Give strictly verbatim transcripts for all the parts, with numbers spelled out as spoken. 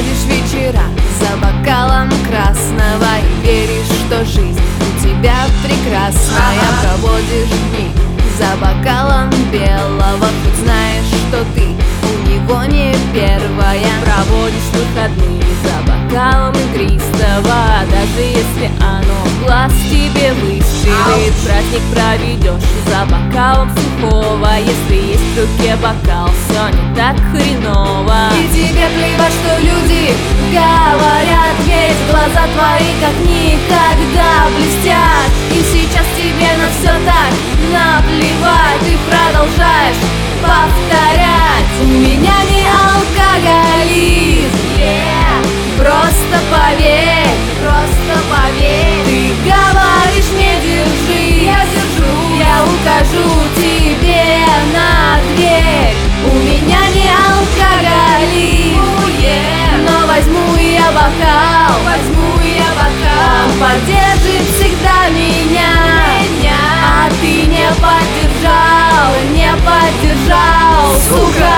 проводишь вечера за бокалом красного и веришь, что жизнь у тебя прекрасная. Проводишь дни за бокалом белого, хоть знаешь, что ты у него не первая. Проводишь выходные за бокалом игристого, даже если оно в глаз тебе выстрелит. Праздник проведешь за бокалом сухого, если есть в руке бокал, все не так хреново. И тебе плевать, что люди говорят, ведь глаза твои как никогда блестят. И сейчас тебе на все так наплевать, ты продолжаешь повторять: у меня не алкоголизм, yeah. Просто поверь, просто поверь. Ты говоришь мне держи, я держу, я укажу тебе на дверь. У меня не алкоголизм, oh, yeah. Но возьму я бокал, возьму я бокал. Он поддержит всегда меня, меня. А ты не поддержал, не поддержал, сука.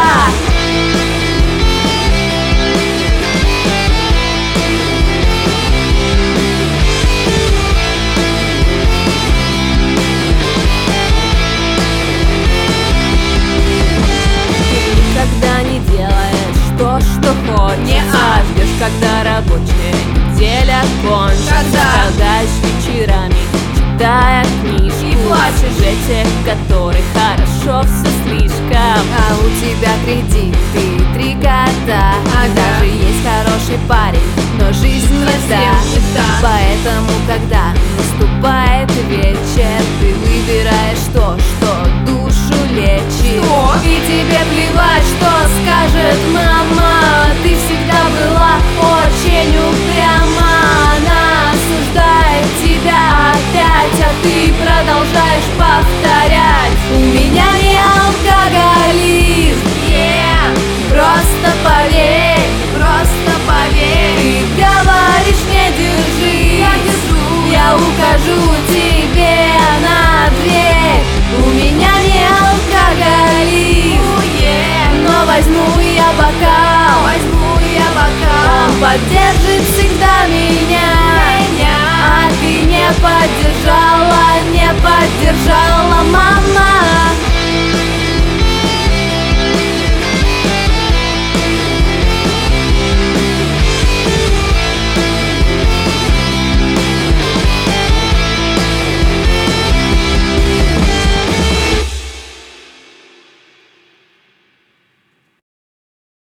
Ждешь, когда рабочая неделя кончится, страдаешь вечерами, читая книжки, и плачешь же тех, которых хорошо все слишком. А у тебя кредит и три кота, ага. Даже есть хороший парень, но жизнь не та. Поэтому, когда